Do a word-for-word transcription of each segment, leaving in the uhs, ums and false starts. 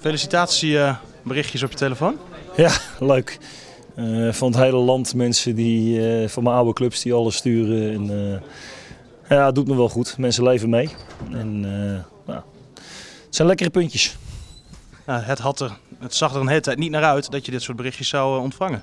Felicitatieberichtjes op je telefoon? Ja, leuk. Uh, van het hele land mensen die, uh, van mijn oude clubs die alles sturen. En, uh, ja, het doet me wel goed. Mensen leven mee. En, uh, nou, het zijn lekkere puntjes. Ja, het, had er, het zag er een hele tijd niet naar uit dat je dit soort berichtjes zou uh, ontvangen.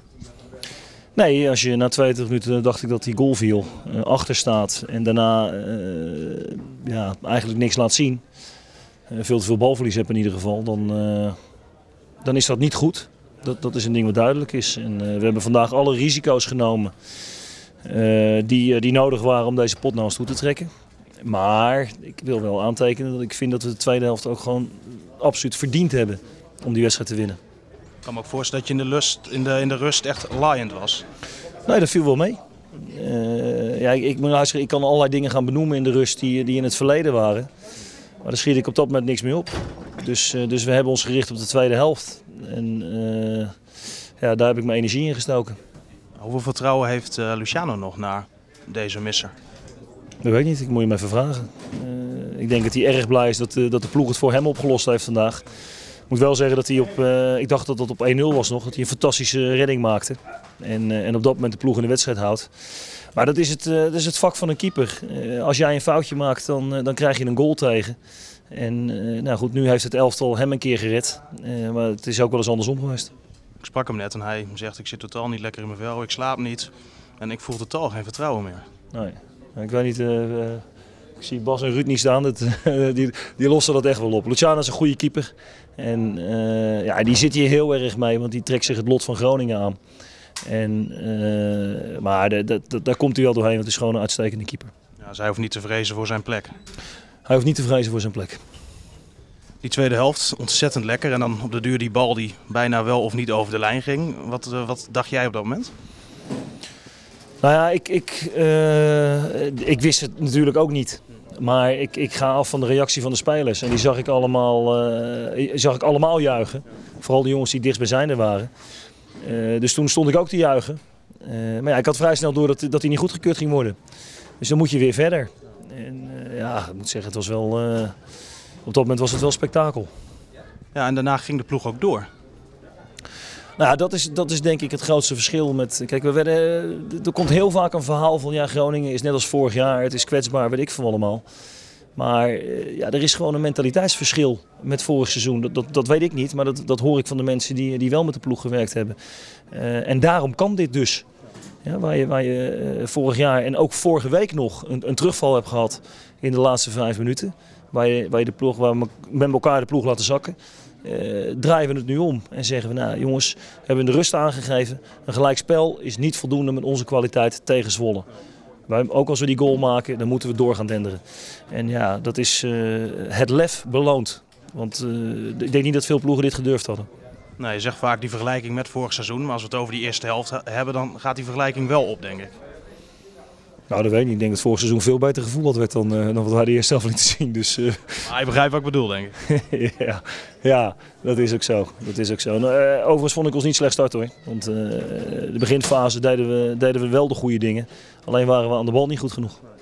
Nee, als je na tweeëntwintig minuten dacht ik dat die goal viel, uh, achter staat en daarna uh, ja, eigenlijk niks laat zien. Uh, veel te veel balverlies heb in ieder geval, dan, uh, dan is dat niet goed. Dat, dat is een ding wat duidelijk is. En, uh, we hebben vandaag alle risico's genomen uh, die, uh, die nodig waren om deze pot naar ons toe te trekken. Maar ik wil wel aantekenen dat ik vind dat we de tweede helft ook gewoon absoluut verdiend hebben om die wedstrijd te winnen. Ik kan me ook voorstellen dat je in de, lust, in de, in de rust echt laaiend was. Nee, dat viel wel mee. Uh, ja, ik, ik, moet luisteren, ik kan allerlei dingen gaan benoemen in de rust die, die in het verleden waren. Maar daar schiet ik op dat moment niks meer op. Dus, uh, dus we hebben ons gericht op de tweede helft. En uh, ja, daar heb ik mijn energie in gestoken. Hoeveel vertrouwen heeft uh, Luciano nog na deze misser? Dat weet ik niet, ik moet je hem even vragen. Uh, ik denk dat hij erg blij is dat, uh, dat de ploeg het voor hem opgelost heeft vandaag. Ik moet wel zeggen dat hij op, uh, ik dacht dat dat op één nul was nog, dat hij een fantastische redding maakte. En, uh, en op dat moment de ploeg in de wedstrijd houdt. Maar dat is het, uh, dat is het vak van een keeper. Uh, als jij een foutje maakt, dan, uh, dan krijg je een goal tegen. En uh, nou goed, nu heeft het elftal hem een keer gered. Uh, maar het is ook wel eens andersom geweest. Ik sprak hem net en hij zegt, ik zit totaal niet lekker in mijn vel, ik slaap niet. En ik voel totaal geen vertrouwen meer. Nee, ik weet niet... Uh, uh, Ik zie Bas en Ruud niet staan, dat, die, die lossen dat echt wel op. Luciano is een goede keeper en uh, ja, die zit hier heel erg mee, want die trekt zich het lot van Groningen aan. En, uh, maar de, de, de, daar komt hij wel doorheen, want het is gewoon een uitstekende keeper. Ja, zij hoeft niet te vrezen voor zijn plek. Hij hoeft niet te vrezen voor zijn plek. Die tweede helft, ontzettend lekker. En dan op de duur die bal die bijna wel of niet over de lijn ging. Wat, uh, wat dacht jij op dat moment? Nou ja, ik, ik, uh, ik wist het natuurlijk ook niet. Maar ik, ik ga af van de reactie van de spelers. En die zag ik allemaal, uh, zag ik allemaal juichen. Vooral de jongens die dichtstbijzijnde waren. Uh, dus toen stond ik ook te juichen. Uh, maar ja, ik had vrij snel door dat, dat hij niet goedgekeurd ging worden. Dus dan moet je weer verder. En uh, ja, ik moet zeggen, het was wel, uh, op dat moment was het wel spektakel. Ja, en daarna ging de ploeg ook door. Nou, dat is, dat is denk ik het grootste verschil met... Kijk, we werden, er komt heel vaak een verhaal van ja, Groningen is net als vorig jaar, het is kwetsbaar, weet ik van allemaal. Maar ja, er is gewoon een mentaliteitsverschil met vorig seizoen. Dat, dat, dat weet ik niet, maar dat, dat hoor ik van de mensen die, die wel met de ploeg gewerkt hebben. Uh, en daarom kan dit dus. Ja, waar je, waar je uh, vorig jaar en ook vorige week nog een, een terugval hebt gehad in de laatste vijf minuten. Waar je, waar je de ploeg, waar we met elkaar de ploeg laten zakken. Uh, draaien we het nu om en zeggen we, nou jongens, we hebben de rust aangegeven. Een gelijkspel is niet voldoende met onze kwaliteit tegen Zwolle. Wij, ook als we die goal maken, dan moeten we door gaan denderen. En ja, dat is uh, het lef beloond. Want uh, ik denk niet dat veel ploegen dit gedurfd hadden. Nou, je zegt vaak die vergelijking met vorig seizoen, maar als we het over die eerste helft hebben, dan gaat die vergelijking wel op, denk ik. Nou, dat weet ik niet. Ik denk dat het vorig seizoen veel beter gevoetbald werd dan, uh, dan wat wij de eerste helft lieten zien. Dus, uh... Maar je begrijpt wat ik bedoel, denk ik. ja, ja, dat is ook zo. Dat is ook zo. Nou, uh, overigens vond ik ons niet slecht starten hoor. Want uh, de beginfase deden we, deden we wel de goede dingen. Alleen waren we aan de bal niet goed genoeg.